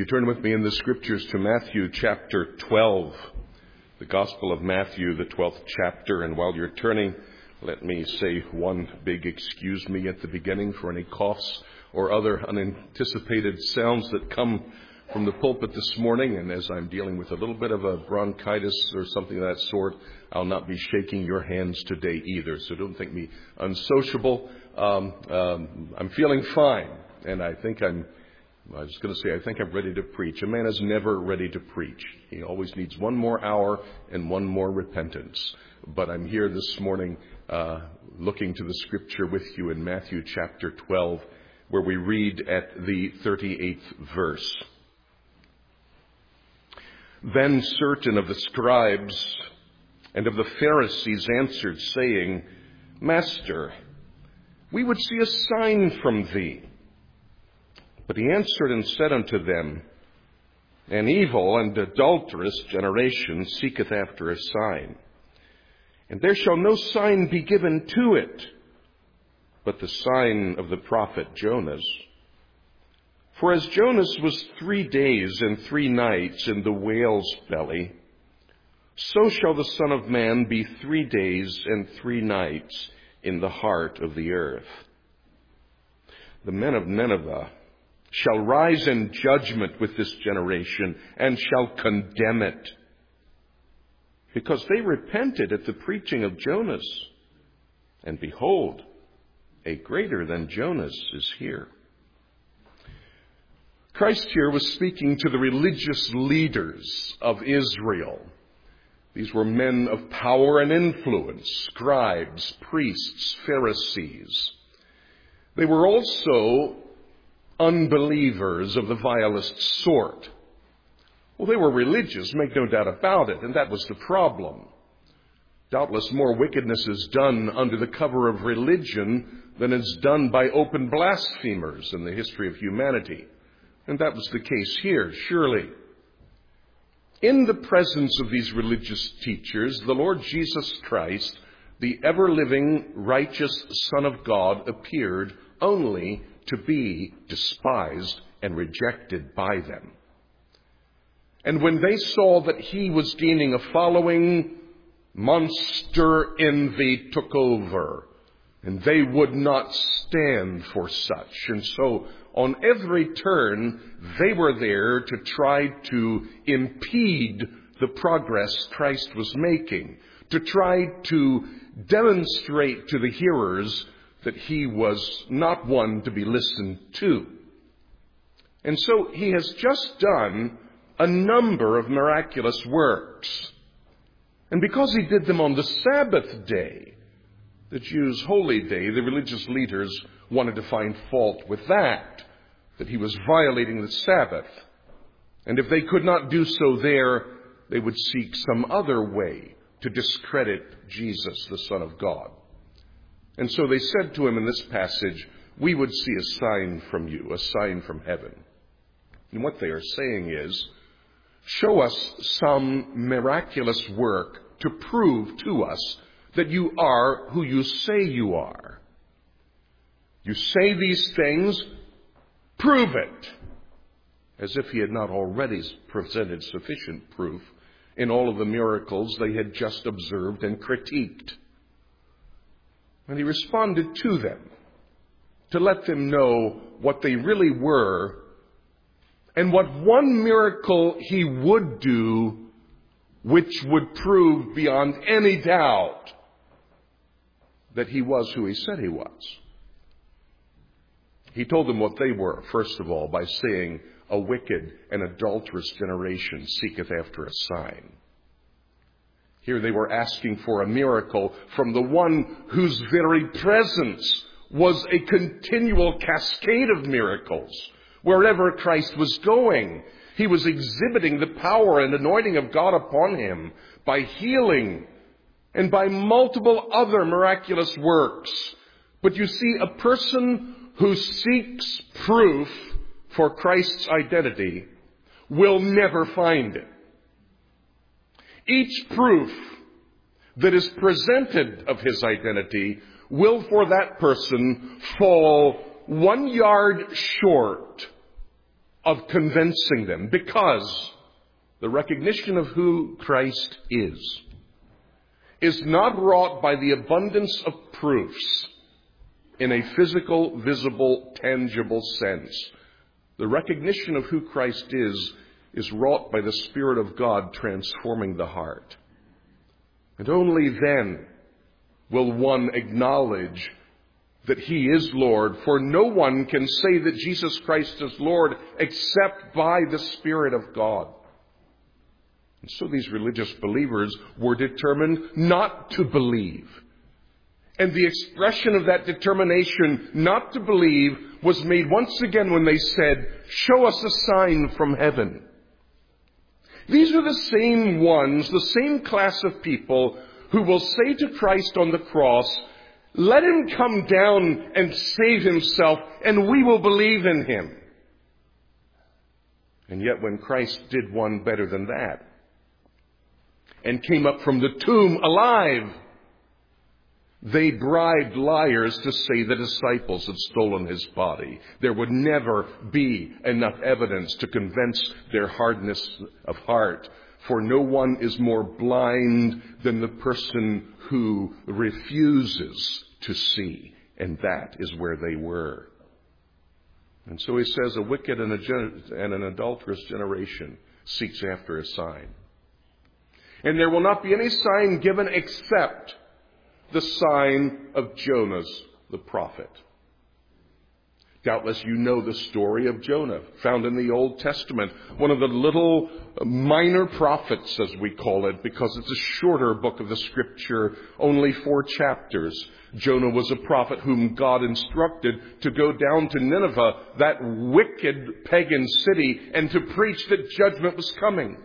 you turn with me in the Scriptures to Matthew chapter 12, the Gospel of Matthew, the 12th chapter. And while you're turning, let me say one big excuse me at the beginning for any coughs or other unanticipated sounds that come from the pulpit this morning. And as I'm dealing with a little bit of a bronchitis or something of that sort, I'll not be shaking your hands today either. So don't think me unsociable. I'm feeling fine, and I think I'm ready to preach. A man is never ready to preach. He always needs one more hour and one more repentance. But I'm here this morning looking to the Scripture with you in Matthew chapter 12, where we read at the 38th verse. Then certain of the scribes and of the Pharisees answered, saying, Master, we would see a sign from thee. But he answered and said unto them, An evil and adulterous generation seeketh after a sign, and there shall no sign be given to it, but the sign of the prophet Jonas. For as Jonas was 3 days and 3 nights in the whale's belly, so shall the Son of Man be 3 days and 3 nights in the heart of the earth. The men of Nineveh shall rise in judgment with this generation, and shall condemn it, because they repented at the preaching of Jonas. And behold, a greater than Jonas is here. Christ here was speaking to the religious leaders of Israel. These were men of power and influence, scribes, priests, Pharisees. They were also unbelievers of the vilest sort. Well, they were religious, make no doubt about it, and that was the problem. Doubtless more wickedness is done under the cover of religion than is done by open blasphemers in the history of humanity. And that was the case here, surely. In the presence of these religious teachers, the Lord Jesus Christ, the ever-living, righteous Son of God, appeared only to be despised and rejected by them. And when they saw that he was gaining a following, monster envy took over, and they would not stand for such. And so on every turn, they were there to try to impede the progress Christ was making, to try to demonstrate to the hearers that he was not one to be listened to. And so he has just done a number of miraculous works. And because he did them on the Sabbath day, the Jews' holy day, the religious leaders wanted to find fault with that he was violating the Sabbath. And if they could not do so there, they would seek some other way to discredit Jesus, the Son of God. And so they said to him in this passage, we would see a sign from you, a sign from heaven. And what they are saying is, show us some miraculous work to prove to us that you are who you say you are. You say these things, prove it. As if he had not already presented sufficient proof in all of the miracles they had just observed and critiqued. And he responded to them to let them know what they really were and what one miracle he would do which would prove beyond any doubt that he was who he said he was. He told them what they were, first of all, by saying, a wicked and adulterous generation seeketh after a sign. Here they were asking for a miracle from the one whose very presence was a continual cascade of miracles. Wherever Christ was going, he was exhibiting the power and anointing of God upon him by healing and by multiple other miraculous works. But you see, a person who seeks proof for Christ's identity will never find it. Each proof that is presented of his identity will for that person fall 1 yard short of convincing them, because the recognition of who Christ is not wrought by the abundance of proofs in a physical, visible, tangible sense. The recognition of who Christ is wrought by the Spirit of God transforming the heart. And only then will one acknowledge that He is Lord, for no one can say that Jesus Christ is Lord except by the Spirit of God. And so these religious believers were determined not to believe. And the expression of that determination not to believe was made once again when they said, "Show us a sign from heaven." These are the same ones, the same class of people who will say to Christ on the cross, "Let Him come down and save Himself, and we will believe in Him." And yet when Christ did one better than that, and came up from the tomb alive, they bribed liars to say the disciples had stolen His body. There would never be enough evidence to convince their hardness of heart, for no one is more blind than the person who refuses to see. And that is where they were. And so He says, a wicked and an adulterous generation seeks after a sign. And there will not be any sign given except the sign of Jonas the prophet. Doubtless you know the story of Jonah, found in the Old Testament. One of the little minor prophets, as we call it, because it's a shorter book of the Scripture, only 4 chapters. Jonah was a prophet whom God instructed to go down to Nineveh, that wicked pagan city, and to preach that judgment was coming.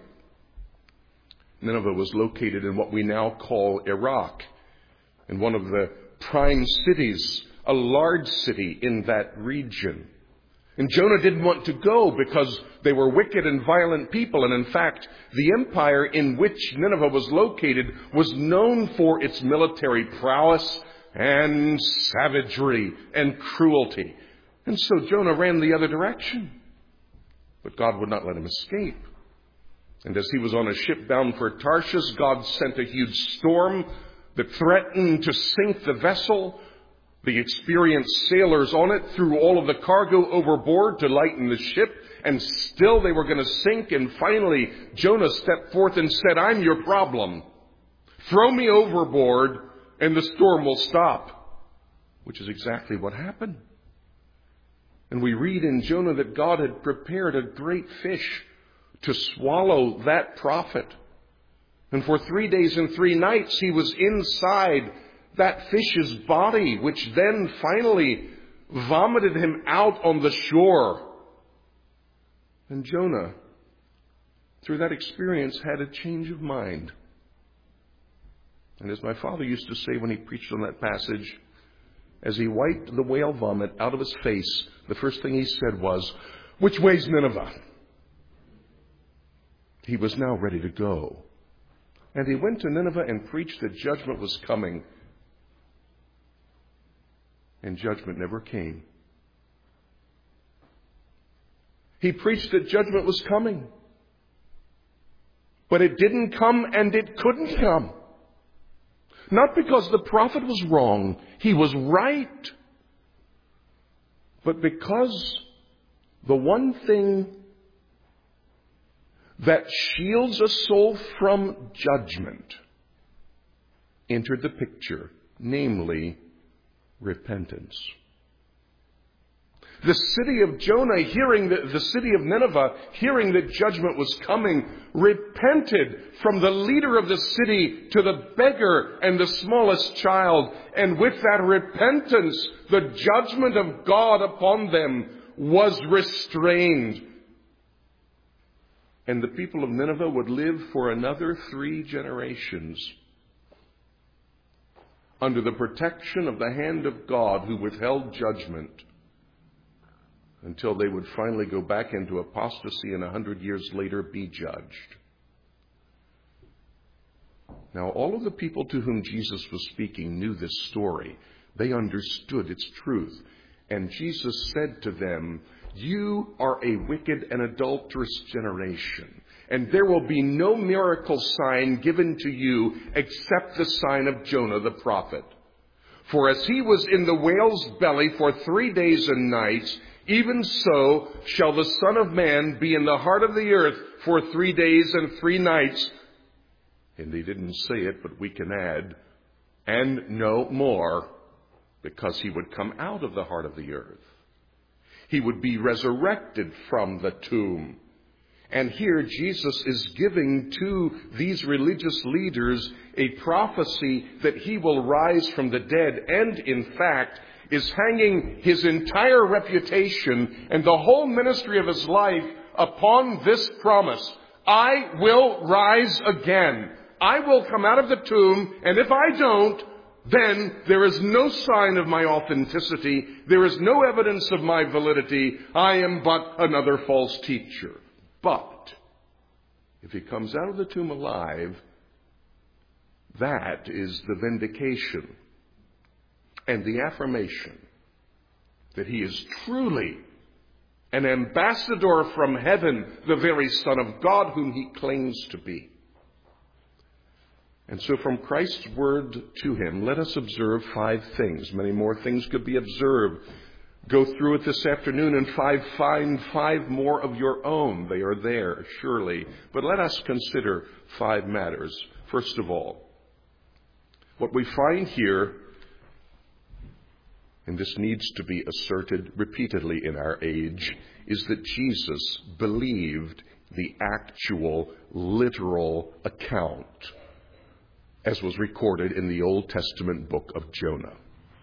Nineveh was located in what we now call Iraq, in one of the prime cities, a large city in that region. And Jonah didn't want to go because they were wicked and violent people. And in fact, the empire in which Nineveh was located was known for its military prowess and savagery and cruelty. And so Jonah ran the other direction. But God would not let him escape. And as he was on a ship bound for Tarshish, God sent a huge storm that threatened to sink the vessel. The experienced sailors on it threw all of the cargo overboard to lighten the ship, and still they were going to sink. And finally, Jonah stepped forth and said, "I'm your problem. Throw me overboard and the storm will stop." Which is exactly what happened. And we read in Jonah that God had prepared a great fish to swallow that prophet. And for 3 days and 3 nights he was inside that fish's body, which then finally vomited him out on the shore. And Jonah, through that experience, had a change of mind. And as my father used to say when he preached on that passage, as he wiped the whale vomit out of his face, the first thing he said was, "Which way's Nineveh?" He was now ready to go. And he went to Nineveh and preached that judgment was coming. And judgment never came. He preached that judgment was coming. But it didn't come and it couldn't come. Not because the prophet was wrong. He was right. But because the one thing that shields a soul from judgment entered the picture, namely repentance. The city of Jonah, the city of Nineveh, hearing that judgment was coming, repented from the leader of the city to the beggar and the smallest child. And with that repentance, the judgment of God upon them was restrained. And the people of Nineveh would live for another 3 generations under the protection of the hand of God, who withheld judgment, until they would finally go back into apostasy and 100 years later be judged. Now, all of the people to whom Jesus was speaking knew this story. They understood its truth. And Jesus said to them, You are a wicked and adulterous generation, and there will be no miracle sign given to you except the sign of Jonah the prophet. For as he was in the whale's belly for 3 days and nights, even so shall the Son of Man be in the heart of the earth for 3 days and 3 nights. And they didn't say it, but we can add, and no more, because he would come out of the heart of the earth. He would be resurrected from the tomb. And here Jesus is giving to these religious leaders a prophecy that he will rise from the dead, and in fact is hanging his entire reputation and the whole ministry of his life upon this promise. I will rise again. I will come out of the tomb, and if I don't, then there is no sign of my authenticity. There is no evidence of my validity. I am but another false teacher. But if he comes out of the tomb alive, that is the vindication and the affirmation that he is truly an ambassador from heaven, the very Son of God whom he claims to be. And so from Christ's word to him, let us observe 5 things. Many more things could be observed. Go through it this afternoon and find 5 more of your own. They are there, surely. But let us consider 5 matters. First of all, what we find here, and this needs to be asserted repeatedly in our age, is that Jesus believed the actual, literal account as was recorded in the Old Testament book of Jonah.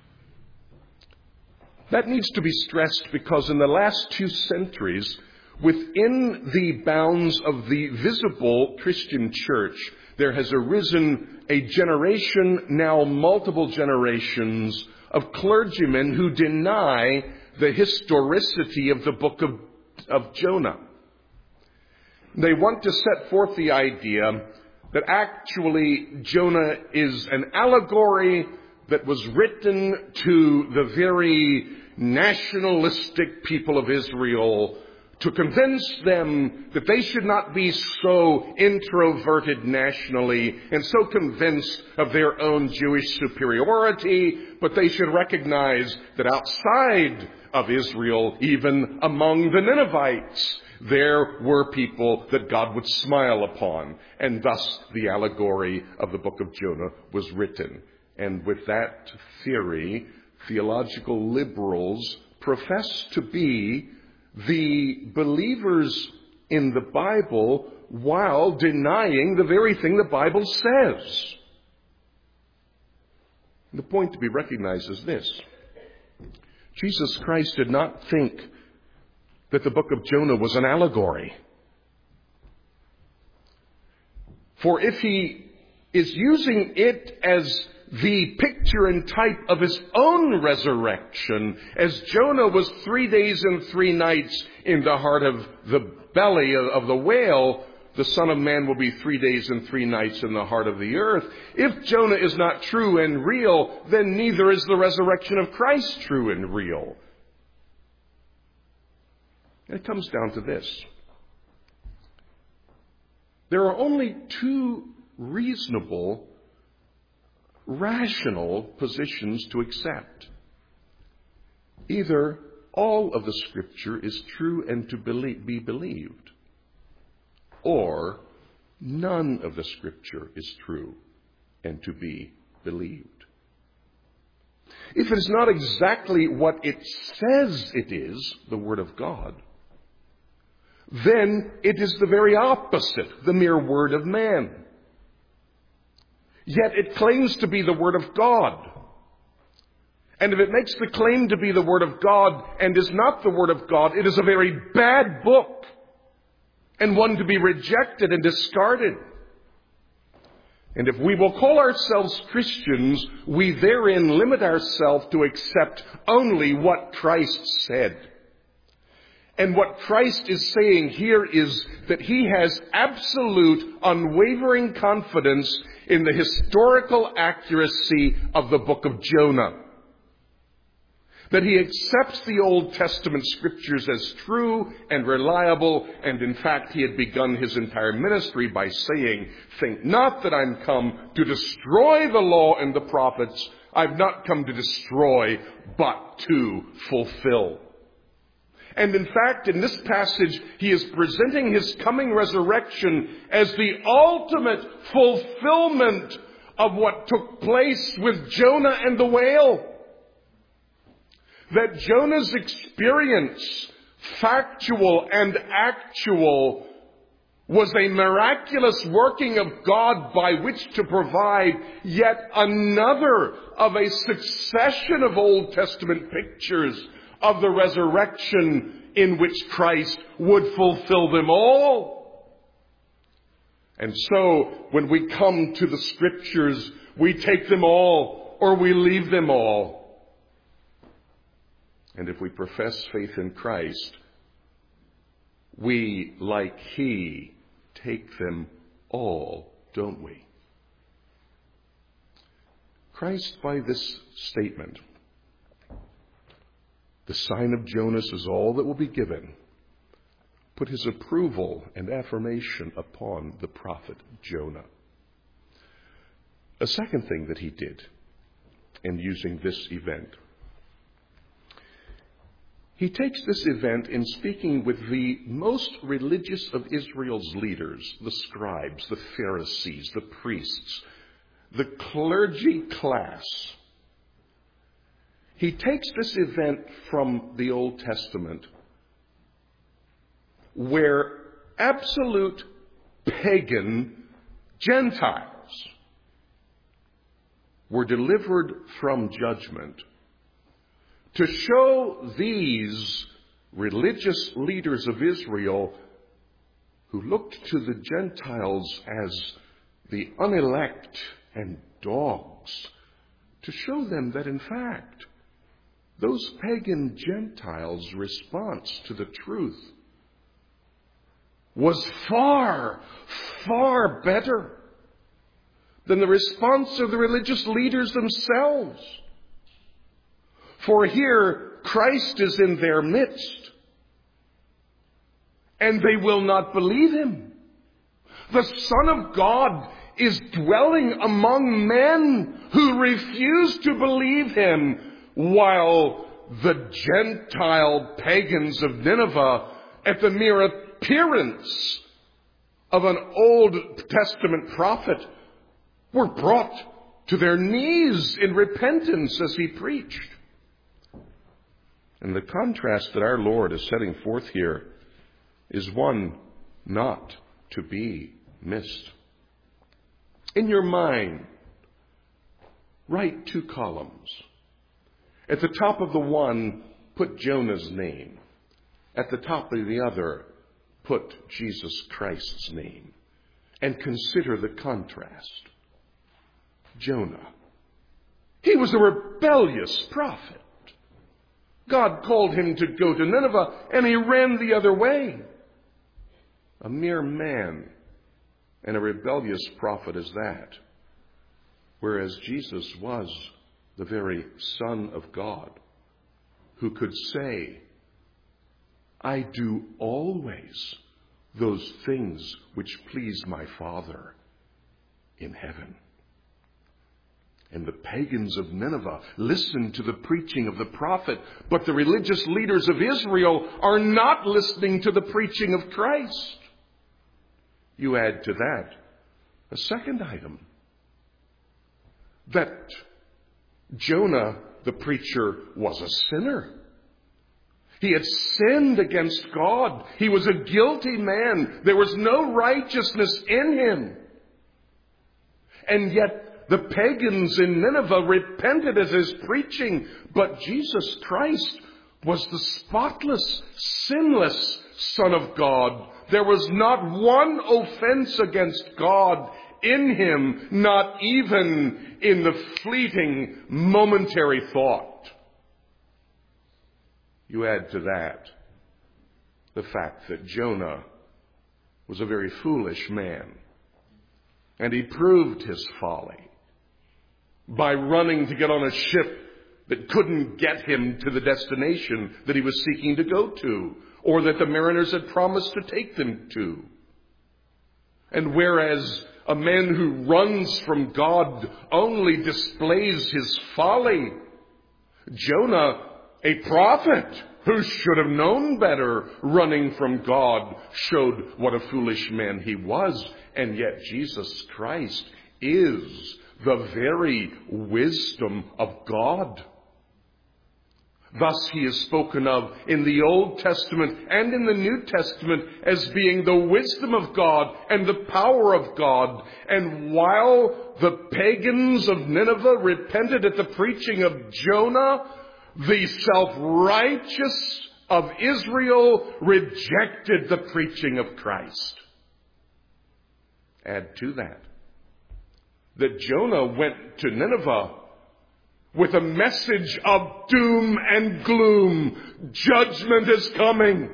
That needs to be stressed because in the last 2 centuries, within the bounds of the visible Christian church, there has arisen a generation, now multiple generations, of clergymen who deny the historicity of the book of Jonah. They want to set forth the idea that actually Jonah is an allegory that was written to the very nationalistic people of Israel to convince them that they should not be so introverted nationally and so convinced of their own Jewish superiority, but they should recognize that outside of Israel, even among the Ninevites, there were people that God would smile upon. And thus the allegory of the book of Jonah was written. And with that theory, theological liberals profess to be the believers in the Bible while denying the very thing the Bible says. The point to be recognized is this. Jesus Christ did not think that the book of Jonah was an allegory. For if he is using it as the picture and type of his own resurrection, as Jonah was 3 days and 3 nights in the heart of the belly of the whale, the Son of Man will be 3 days and 3 nights in the heart of the earth. If Jonah is not true and real, then neither is the resurrection of Christ true and real. It comes down to this. There are only 2 reasonable, rational positions to accept. Either all of the Scripture is true and to be believed, or none of the Scripture is true and to be believed. If it is not exactly what it says it is, the Word of God, then it is the very opposite, the mere word of man. Yet it claims to be the Word of God. And if it makes the claim to be the Word of God and is not the Word of God, it is a very bad book and one to be rejected and discarded. And if we will call ourselves Christians, we therein limit ourselves to accept only what Christ said. And what Christ is saying here is that he has absolute, unwavering confidence in the historical accuracy of the book of Jonah. that he accepts the Old Testament scriptures as true and reliable, and in fact he had begun his entire ministry by saying, "Think not that I'm come to destroy the law and the prophets. I've not come to destroy, but to fulfill." And in fact, in this passage, he is presenting his coming resurrection as the ultimate fulfillment of what took place with Jonah and the whale. That Jonah's experience, factual and actual, was a miraculous working of God by which to provide yet another of a succession of Old Testament pictures of the resurrection in which Christ would fulfill them all. And so, when we come to the scriptures, we take them all or we leave them all. And if we profess faith in Christ, we, like he, take them all, don't we? Christ, by this statement, "The sign of Jonas is all that will be given," put his approval and affirmation upon the prophet Jonah. A second thing that he did in using this event, he takes this event in speaking with the most religious of Israel's leaders, the scribes, the Pharisees, the priests, the clergy class. He takes this event from the Old Testament, where absolute pagan Gentiles were delivered from judgment, to show these religious leaders of Israel, who looked to the Gentiles as the unelect and dogs, to show them that in fact those pagan Gentiles' response to the truth was far, far better than the response of the religious leaders themselves. For here, Christ is in their midst, and they will not believe him. The Son of God is dwelling among men who refuse to believe him, while the Gentile pagans of Nineveh, at the mere appearance of an Old Testament prophet, were brought to their knees in repentance as he preached. And the contrast that our Lord is setting forth here is one not to be missed. In your mind, write 2 columns. At the top of the one, put Jonah's name. At the top of the other, put Jesus Christ's name. And consider the contrast. Jonah. He was a rebellious prophet. God called him to go to Nineveh, and he ran the other way. A mere man and a rebellious prophet as that. Whereas Jesus was the very Son of God, who could say, "I do always those things which please my Father in heaven." And the pagans of Nineveh listened to the preaching of the prophet, but the religious leaders of Israel are not listening to the preaching of Christ. You add to that a second item, that Jonah, the preacher, was a sinner. He had sinned against God. He was a guilty man. There was no righteousness in him. And yet, the pagans in Nineveh repented at his preaching, but Jesus Christ was the spotless, sinless Son of God. There was not one offense against God in him, not even in the fleeting, momentary thought. You add to that the fact that Jonah was a very foolish man, and he proved his folly by running to get on a ship that couldn't get him to the destination that he was seeking to go to, or that the mariners had promised to take them to. And whereas a man who runs from God only displays his folly, Jonah, a prophet who should have known better, running from God, showed what a foolish man he was. And yet Jesus Christ is the very wisdom of God. Thus he is spoken of in the Old Testament and in the New Testament as being the wisdom of God and the power of God. And while the pagans of Nineveh repented at the preaching of Jonah, the self-righteous of Israel rejected the preaching of Christ. Add to that Jonah went to Nineveh with a message of doom and gloom. Judgment is coming.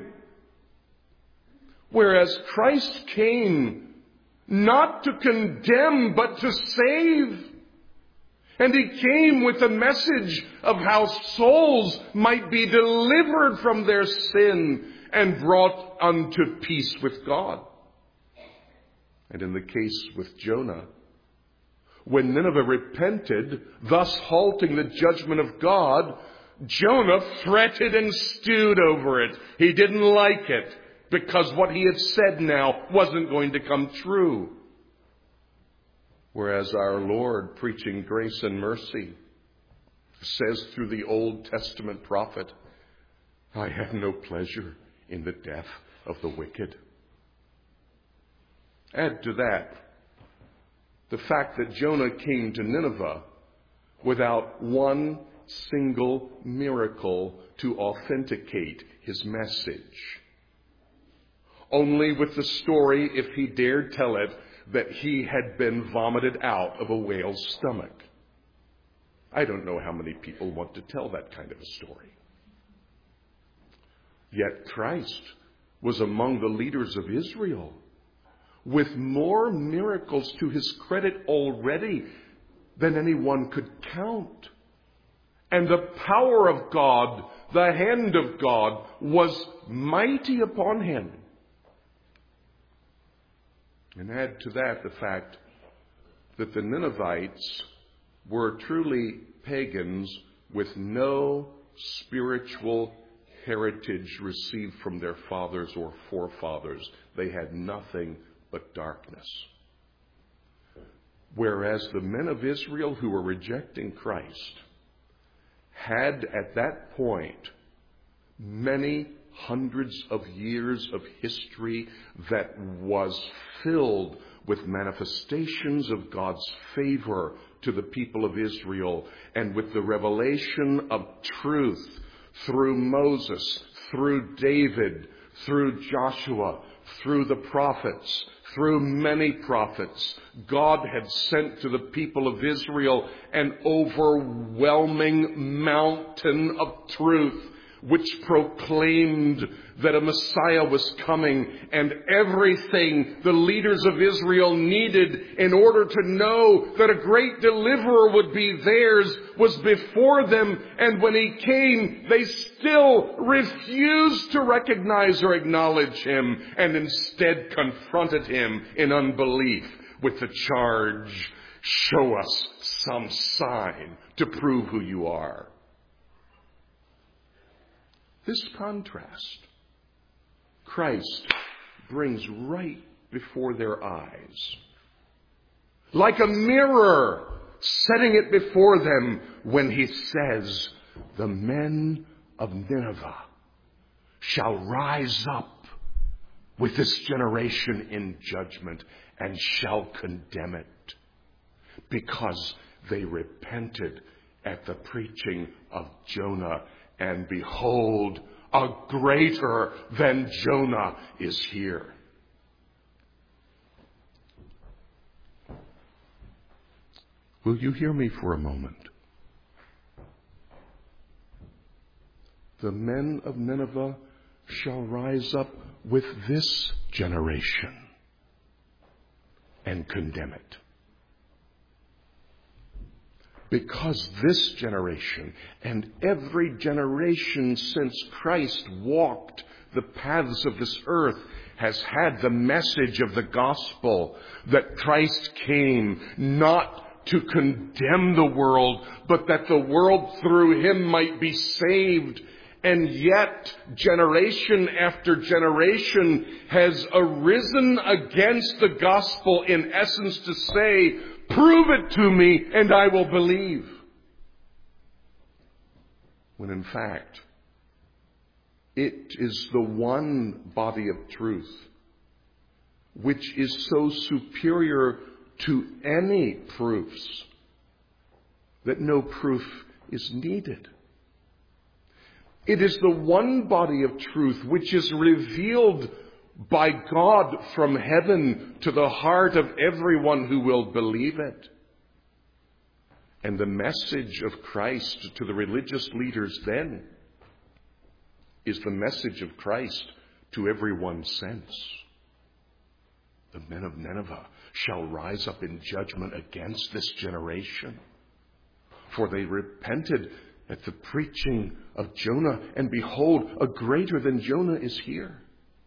Whereas Christ came not to condemn, but to save. And he came with a message of how souls might be delivered from their sin and brought unto peace with God. And in the case with Jonah, when Nineveh repented, thus halting the judgment of God, Jonah fretted and stewed over it. He didn't like it because what he had said now wasn't going to come true. Whereas our Lord, preaching grace and mercy, says through the Old Testament prophet, I have no pleasure in the death of the wicked. Add to that the fact that Jonah came to Nineveh without one single miracle to authenticate his message. Only with the story, if he dared tell it, that he had been vomited out of a whale's stomach. I don't know how many people want to tell that kind of a story. Yet Christ was among the leaders of Israel with more miracles to his credit already than anyone could count. And the power of God, the hand of God, was mighty upon him. And add to that the fact that the Ninevites were truly pagans with no spiritual heritage received from their fathers or forefathers. They had nothing but darkness. Whereas the men of Israel who were rejecting Christ had at that point many hundreds of years of history that was filled with manifestations of God's favor to the people of Israel, and with the revelation of truth through Moses, through David, through Joshua, through the prophets, through many prophets. God had sent to the people of Israel an overwhelming mountain of truth, which proclaimed that a Messiah was coming, and everything the leaders of Israel needed in order to know that a great deliverer would be theirs was before them. And when he came, they still refused to recognize or acknowledge him, and instead confronted him in unbelief with the charge, show us some sign to prove who you are. This contrast, Christ brings right before their eyes, like a mirror, setting it before them when he says, the men of Nineveh shall rise up with this generation in judgment and shall condemn it, because they repented at the preaching of Jonah. And behold, a greater than Jonah is here. Will you hear me for a moment? The men of Nineveh shall rise up with this generation and condemn it. Because this generation and every generation since Christ walked the paths of this earth has had the message of the gospel that Christ came not to condemn the world, but that the world through him might be saved. And yet, generation after generation has arisen against the gospel, in essence to say, prove it to me and I will believe. When in fact, it is the one body of truth which is so superior to any proofs that no proof is needed. It is the one body of truth which is revealed by God from heaven to the heart of everyone who will believe it. And the message of Christ to the religious leaders then is the message of Christ to everyone's sense. The men of Nineveh shall rise up in judgment against this generation, for they repented at the preaching of Jonah, and behold, a greater than Jonah is here.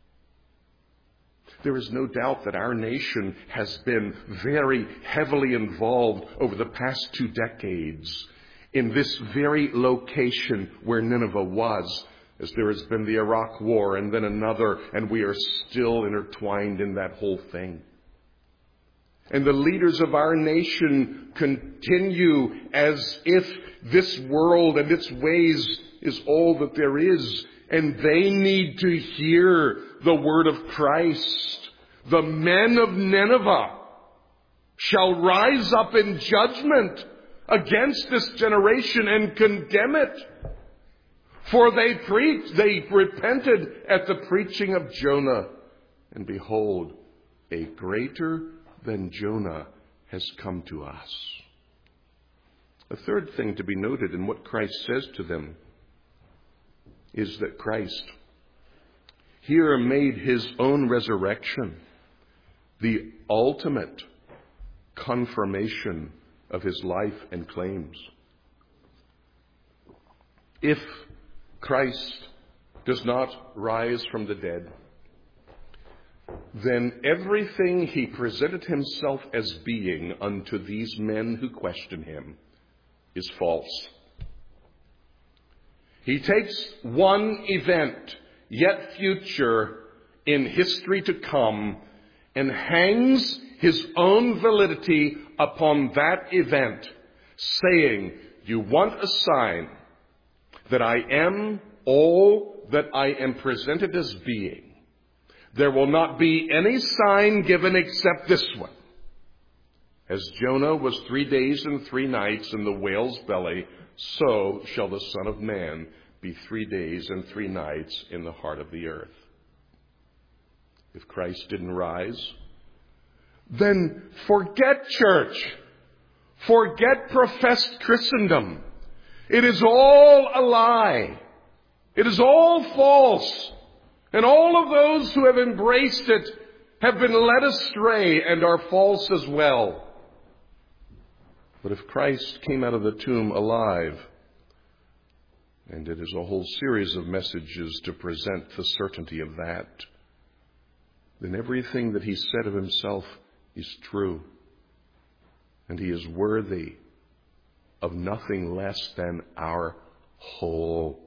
There is no doubt that our nation has been very heavily involved over the past 2 decades in this very location where Nineveh was, as there has been the Iraq War and then another, and we are still intertwined in that whole thing. And the leaders of our nation continue as if this world and its ways is all that there is, and they need to hear the word of Christ. The men of Nineveh shall rise up in judgment against this generation and condemn it. For they repented at the preaching of Jonah, and behold, a greater than Jonah has come to us. A third thing to be noted in what Christ says to them is that Christ here made his own resurrection the ultimate confirmation of his life and claims. If Christ does not rise from the dead, then everything he presented himself as being unto these men who question him is false. He takes one event, yet future, in history to come, and hangs his own validity upon that event, saying, you want a sign that I am all that I am presented as being. There will not be any sign given except this one. As Jonah was 3 days and 3 nights in the whale's belly, so shall the Son of Man be 3 days and 3 nights in the heart of the earth. If Christ didn't rise, then forget church. Forget professed Christendom. It is all a lie. It is all false. And all of those who have embraced it have been led astray and are false as well. But if Christ came out of the tomb alive, and it is a whole series of messages to present the certainty of that, then everything that he said of himself is true. And he is worthy of nothing less than our whole,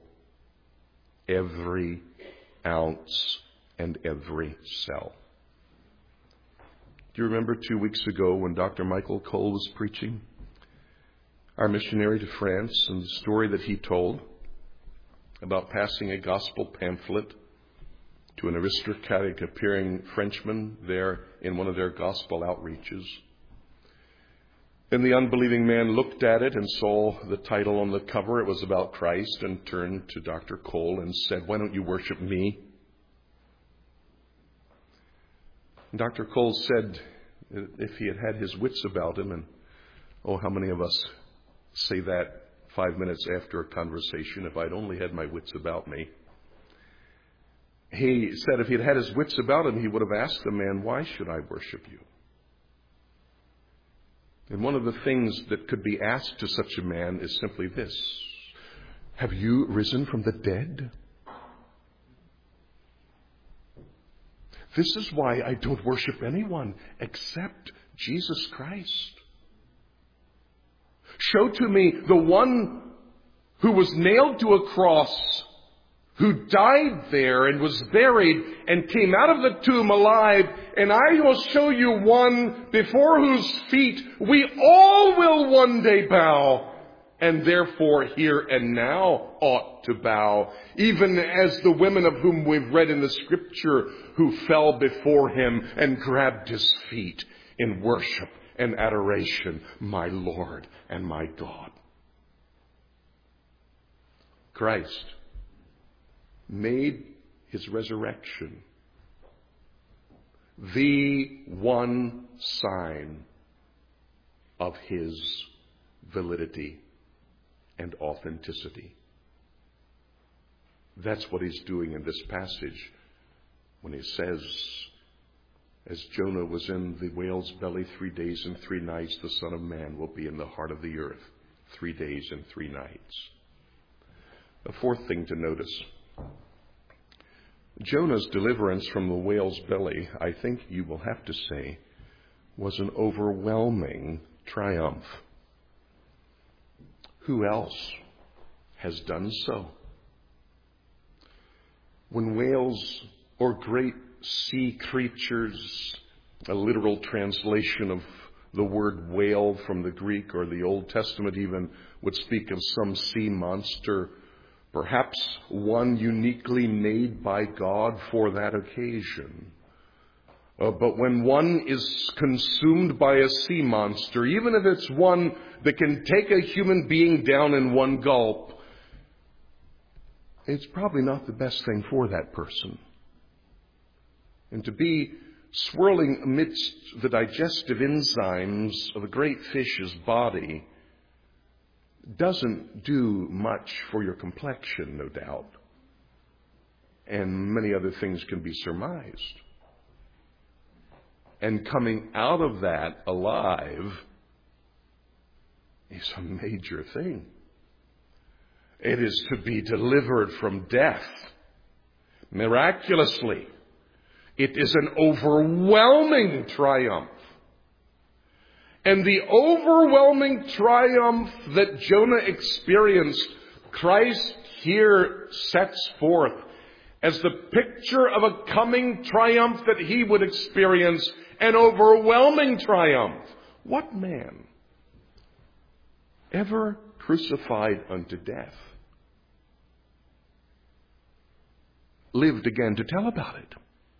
every ounce and every cell. Do you remember 2 weeks ago when Dr. Michael Cole was preaching, our missionary to France, and the story that he told about passing a gospel pamphlet to an aristocratic appearing Frenchman there in one of their gospel outreaches? And the unbelieving man looked at it and saw the title on the cover. It was about Christ, and turned to Dr. Cole and said, why don't you worship me? And Dr. Cole said if he had had his wits about him, and how many of us say that 5 minutes after a conversation, if I'd only had my wits about me. He said if he had had his wits about him, he would have asked the man, why should I worship you? And one of the things that could be asked to such a man is simply this: have you risen from the dead? This is why I don't worship anyone except Jesus Christ. Show to me the one who was nailed to a cross, who died there and was buried and came out of the tomb alive, and I will show you one before whose feet we all will one day bow, and therefore here and now ought to bow, even as the women of whom we've read in the Scripture who fell before him and grabbed his feet in worship and adoration, my Lord and my God. Christ made his resurrection the one sign of his validity and authenticity. That's what he's doing in this passage when he says, as Jonah was in the whale's belly 3 days and 3 nights, the Son of Man will be in the heart of the earth 3 days and 3 nights. A fourth thing to notice: Jonah's deliverance from the whale's belly, I think you will have to say, was an overwhelming triumph. Who else has done so? When whales, or great sea creatures, a literal translation of the word whale from the Greek or the Old Testament even would speak of some sea monster, perhaps one uniquely made by God for that occasion. But when one is consumed by a sea monster, even if it's one that can take a human being down in one gulp, it's probably not the best thing for that person. And to be swirling amidst the digestive enzymes of a great fish's body doesn't do much for your complexion, no doubt. And many other things can be surmised. And coming out of that alive is a major thing. It is to be delivered from death miraculously. It is an overwhelming triumph. And the overwhelming triumph that Jonah experienced, Christ here sets forth as the picture of a coming triumph that he would experience, an overwhelming triumph. What man ever crucified unto death lived again to tell about it?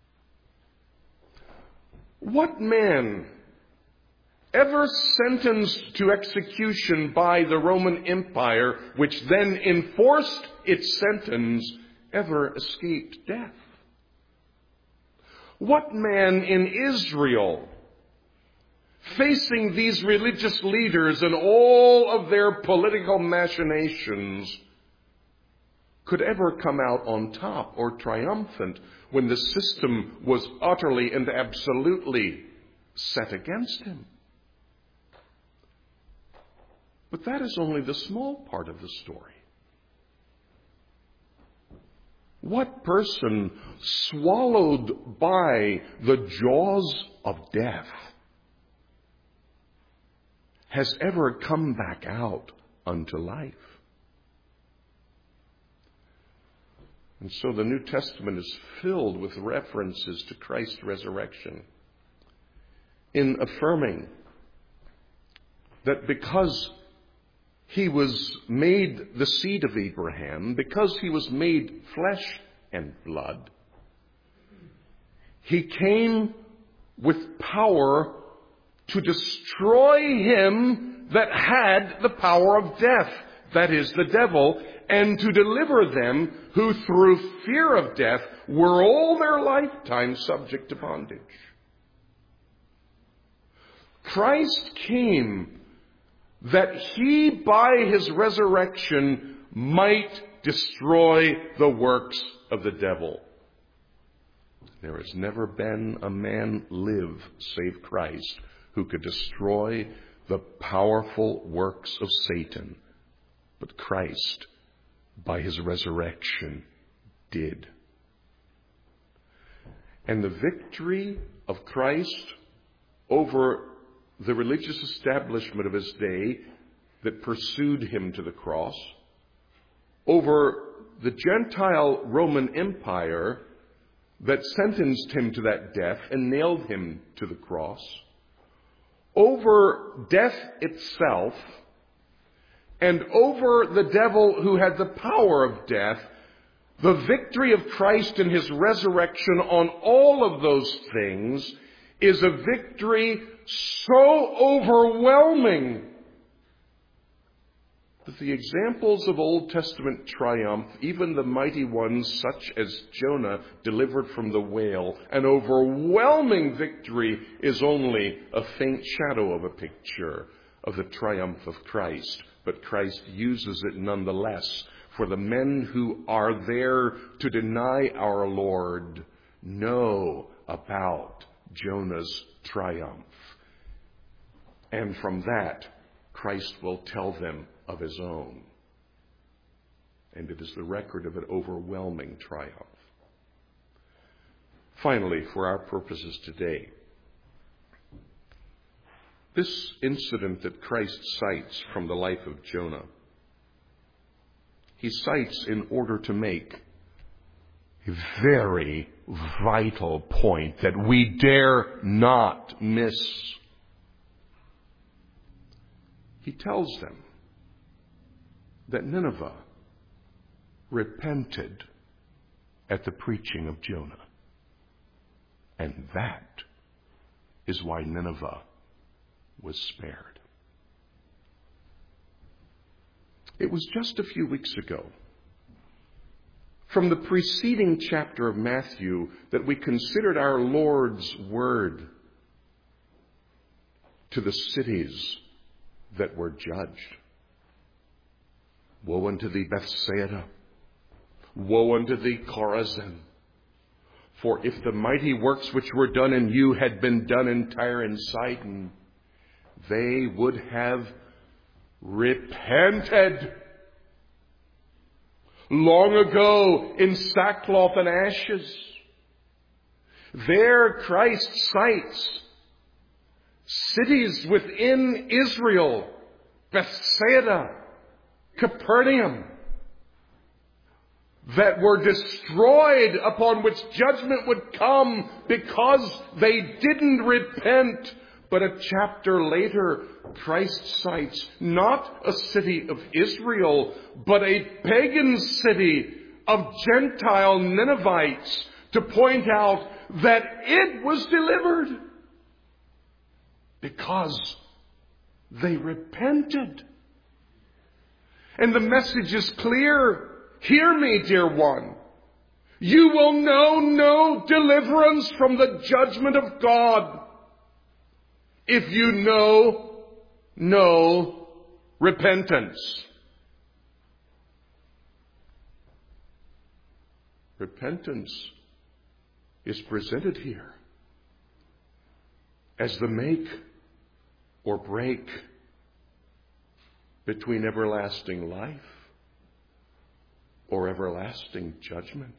What man ever sentenced to execution by the Roman Empire, which then enforced its sentence, ever escaped death? What man in Israel, facing these religious leaders and all of their political machinations, could ever come out on top or triumphant when the system was utterly and absolutely set against him? But that is only the small part of the story. What person swallowed by the jaws of death has ever come back out unto life? And so the New Testament is filled with references to Christ's resurrection, in affirming that because he was made the seed of Abraham, because he was made flesh and blood, he came with power to destroy him that had the power of death, that is, the devil, and to deliver them who through fear of death were all their lifetime subject to bondage. Christ came that he, by his resurrection, might destroy the works of the devil. There has never been a man live, save Christ, who could destroy the powerful works of Satan, but Christ, by his resurrection, did. And the victory of Christ over the religious establishment of his day that pursued him to the cross, over the Gentile Roman Empire that sentenced him to that death and nailed him to the cross, over death itself, and over the devil who had the power of death, the victory of Christ and his resurrection on all of those things is a victory so overwhelming that the examples of Old Testament triumph, even the mighty ones such as Jonah delivered from the whale, an overwhelming victory is only a faint shadow of a picture of the triumph of Christ. But Christ uses it nonetheless, for the men who are there to deny our Lord know about Jonah's triumph. And from that, Christ will tell them of his own. And it is the record of an overwhelming triumph. Finally, for our purposes today, this incident that Christ cites from the life of Jonah, he cites in order to make a very vital point that we dare not miss. He tells them that Nineveh repented at the preaching of Jonah. And that is why Nineveh was spared. It was just a few weeks ago, from the preceding chapter of Matthew, that we considered our Lord's word to the cities that were judged. Woe unto thee, Bethsaida! Woe unto thee, Chorazin! For if the mighty works which were done in you had been done in Tyre and Sidon, they would have repented long ago in sackcloth and ashes. There Christ cites cities within Israel, Bethsaida, Capernaum, that were destroyed, upon which judgment would come because they didn't repent. But a chapter later, Christ cites not a city of Israel, but a pagan city of Gentile Ninevites, to point out that it was delivered because they repented. And the message is clear. Hear me, dear one. You will know no deliverance from the judgment of God if you know no repentance. Repentance is presented here as the make or break between everlasting life or everlasting judgment.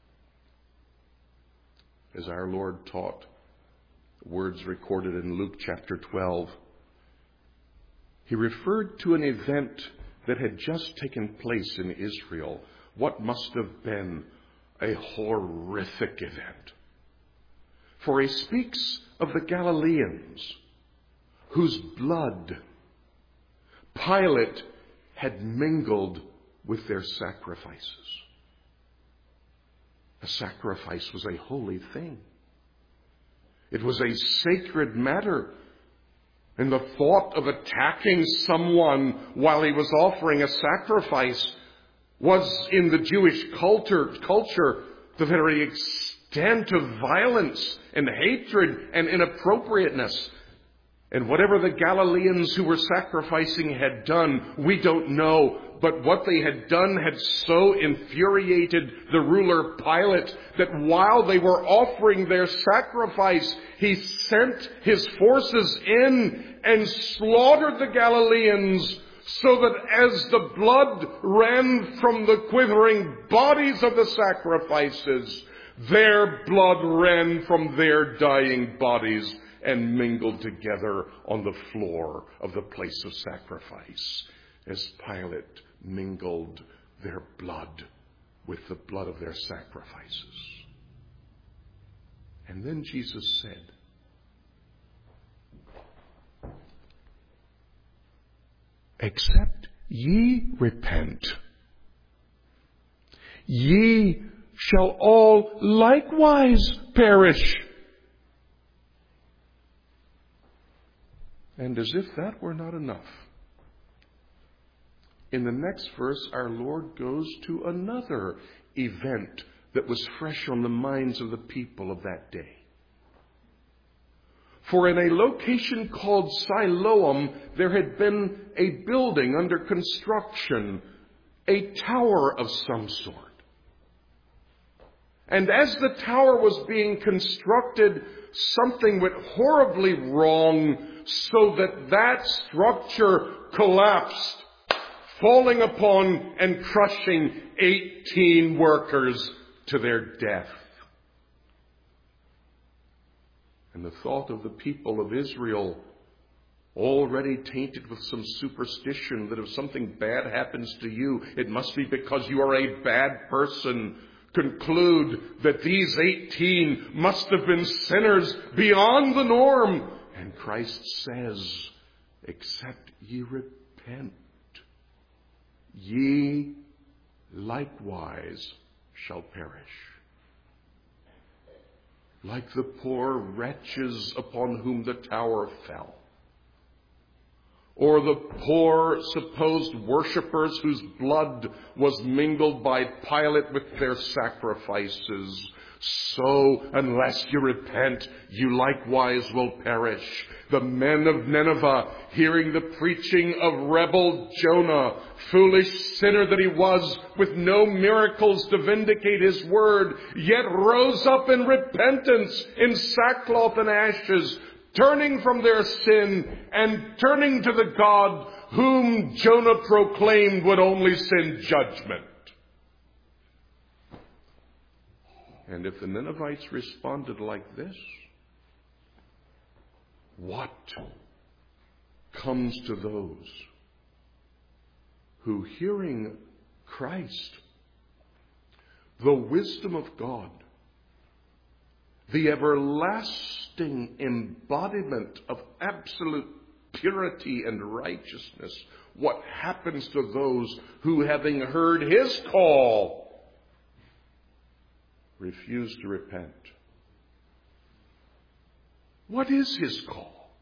As our Lord taught, words recorded in Luke chapter 12, he referred to an event that had just taken place in Israel, what must have been a horrific event. For he speaks of the Galileans whose blood Pilate had mingled with their sacrifices. A sacrifice was a holy thing. It was a sacred matter. And the thought of attacking someone while he was offering a sacrifice was, in the Jewish culture the very extent of violence and hatred and inappropriateness. And whatever the Galileans who were sacrificing had done, we don't know. But what they had done had so infuriated the ruler Pilate that while they were offering their sacrifice, he sent his forces in and slaughtered the Galileans, so that as the blood ran from the quivering bodies of the sacrifices, their blood ran from their dying bodies and mingled together on the floor of the place of sacrifice, as Pilate mingled their blood with the blood of their sacrifices. And then Jesus said, "Except ye repent, ye shall all likewise perish." And as if that were not enough, in the next verse, our Lord goes to another event that was fresh on the minds of the people of that day. For in a location called Siloam, there had been a building under construction, a tower of some sort. And as the tower was being constructed, something went horribly wrong, so that structure collapsed, falling upon and crushing 18 workers to their death. And the thought of the people of Israel, already tainted with some superstition that if something bad happens to you, it must be because you are a bad person, conclude that these 18 must have been sinners beyond the norm. And Christ says, "Except ye repent, ye likewise shall perish." Like the poor wretches upon whom the tower fell, or the poor supposed worshippers whose blood was mingled by Pilate with their sacrifices, so unless you repent, you likewise will perish. The men of Nineveh, hearing the preaching of rebel Jonah, foolish sinner that he was, with no miracles to vindicate his word, yet rose up in repentance, in sackcloth and ashes, turning from their sin and turning to the God whom Jonah proclaimed would only send judgment. And if the Ninevites responded like this, what comes to those who, hearing Christ, the wisdom of God, the everlasting embodiment of absolute purity and righteousness, what happens to those who, having heard his call, refuse to repent? What is his call?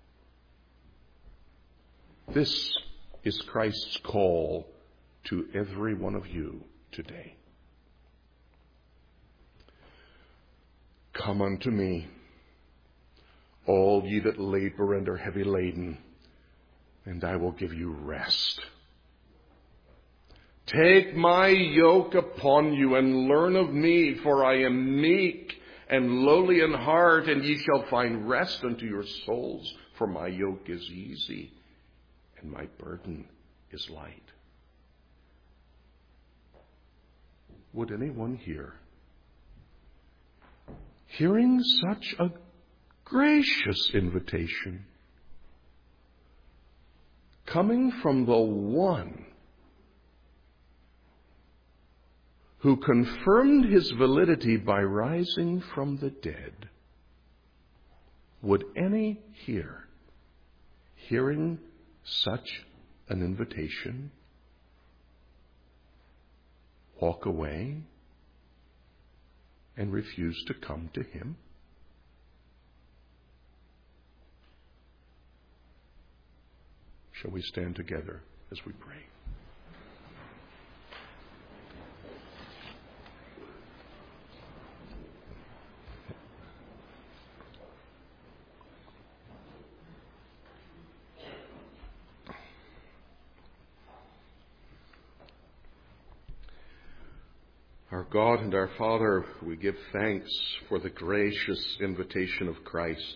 This is Christ's call to every one of you today. "Come unto me, all ye that labor and are heavy laden, and I will give you rest. Take my yoke upon you and learn of me, for I am meek and lowly in heart, and ye shall find rest unto your souls. For my yoke is easy and my burden is light." Would anyone here, hearing such a gracious invitation, coming from the one who confirmed his validity by rising from the dead, would any here, hearing such an invitation, walk away and refuse to come to him? Shall we stand together as we pray? Our God and our Father, we give thanks for the gracious invitation of Christ.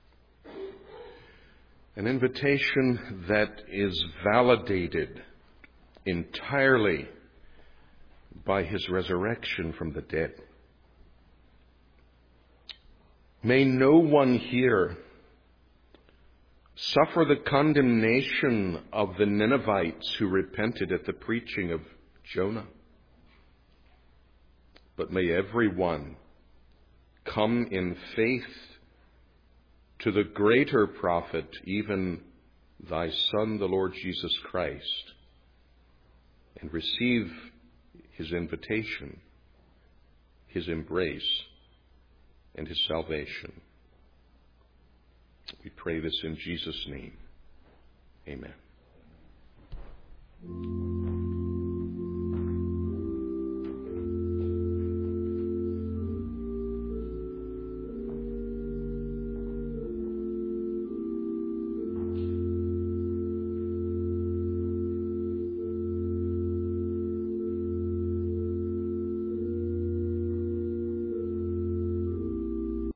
An invitation that is validated entirely by his resurrection from the dead. May no one here suffer the condemnation of the Ninevites who repented at the preaching of Jonah. But may everyone come in faith to the greater prophet, even thy Son, the Lord Jesus Christ, and receive his invitation, his embrace, and his salvation. We pray this in Jesus' name. Amen.